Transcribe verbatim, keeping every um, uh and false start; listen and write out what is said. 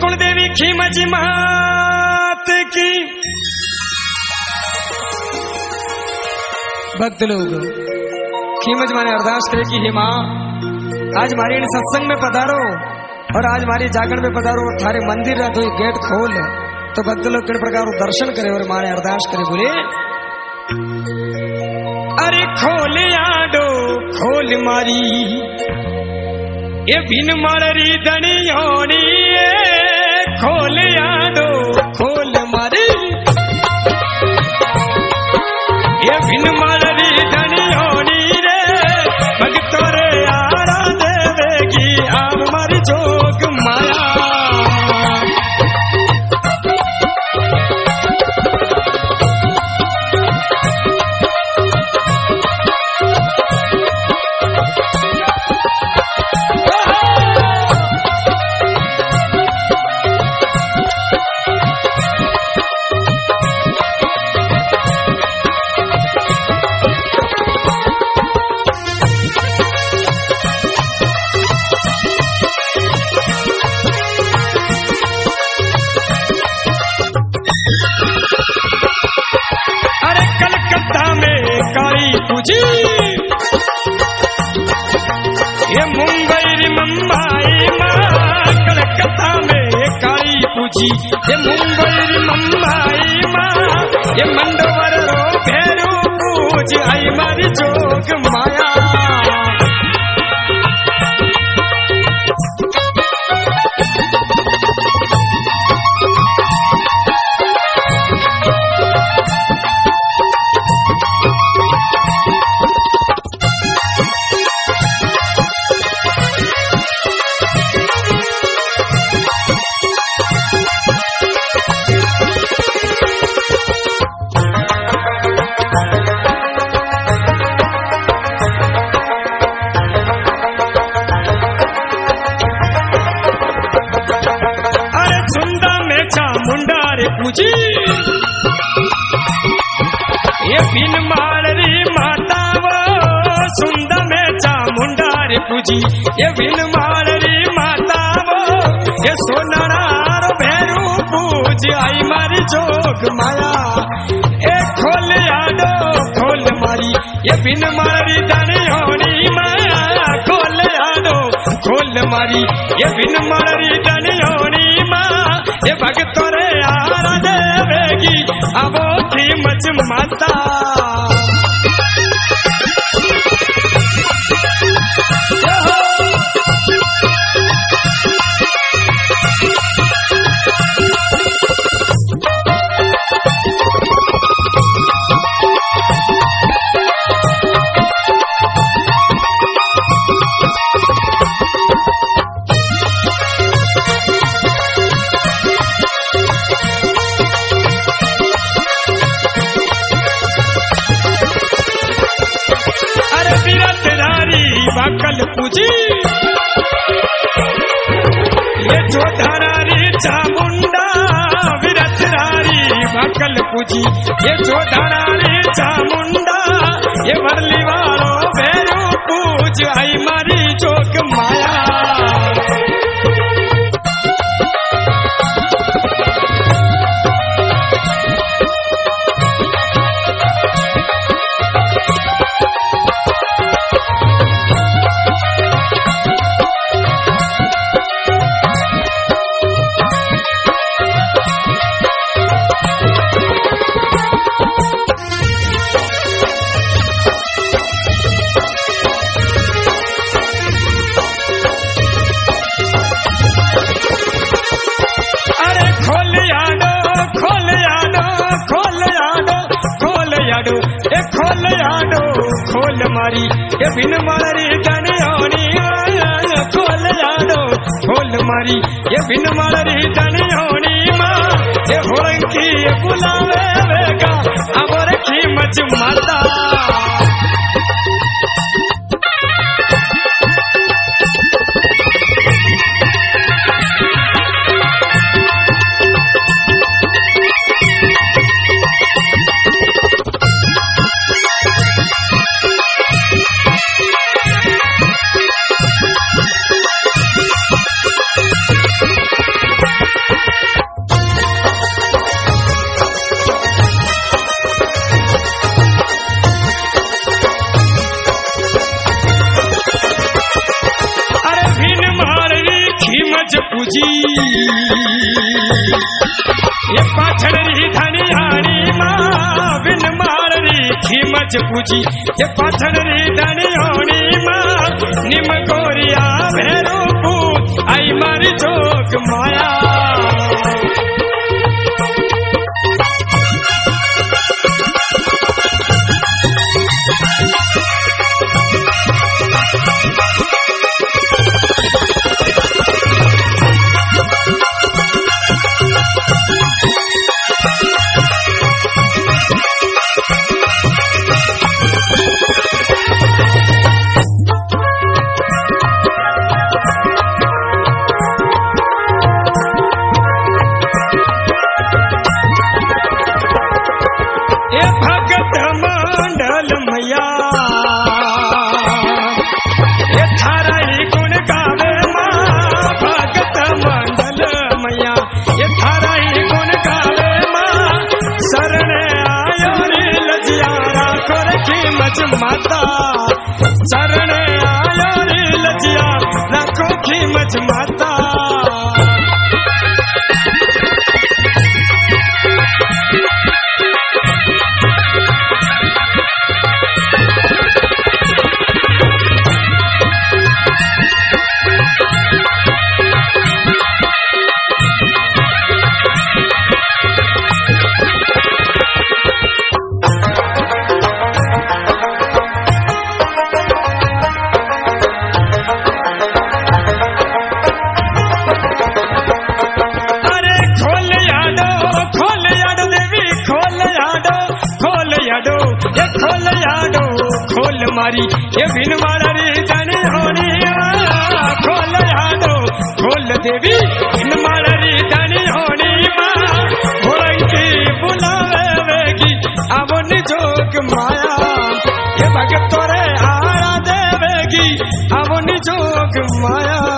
कुलदेवी खीमच मात की। भक्त लोग खीमच माने अरदास करे कि हे मां आज हमारे इन सत्संग में पधारो और आज हमारी जागरण में पधारो, थारे मंदिर रहा तो गेट खोल। तो भक्त लोग किन प्रकार दर्शन करे और माने अरदास करे, बोले अरे खोल आडो खोल मारी ये बिन मारी दनियोनी, खोल आडो खोल मारी ये बिन मारी दनियोनी रे, भक्तों रे आरा देवेगी आप मारी जोग माया। पूजी ये मुंबई मुंबई माँ, कलकत्ता में काली पूजी ये मुंबई मुंबई माँ, ये मंडवर रो भैरू पूज आई मारी जोग माया। पूजी ये बिन मारी माता वो सुंदर में चामुंडा रे पूजी ये बिन मारी माता वो ये सोनार भैरू पूज आई मारी जोग माया। ए खोल आडो खोल मारी ये बिन मारी दनियोनी माया, खोल आडो खोल मारी ये बिन मारी दनियोनी माँ, ये भक्तों रे आरा देवेगी अब खीमच माता। बाकल पूजी ये जो धरारी चामुंडा विरतरारी बाकल पूजी ये जो धरारी चामुंडा, ये मरली वालो भैरू पूज आई मारी जोग माया। खोल आडो खोल मारी ये बिन मारी दनियोनी, खोल आडो खोल मारी ये बिन मारी दनियोनी माँ, ये होंकी बुलावे वेगा अब खीमच माता। पूजी ये पाथड़ी धनियाणी मां बिन माररी खीमच पूजी ये पाथड़ी धनियाणी मां निम गोरिया भेरो पूत आई मारी जोग माया माता चरण आयो रे लजिया लाखों कीमत माता मारी ये बिन मारी जानी होनी खोल यादो खोल देवी बिन मारी जानी होनी मांगी बुलावेगी अब निजोग माया ये भगत तोरे आरा देवेगी अब निजोग माया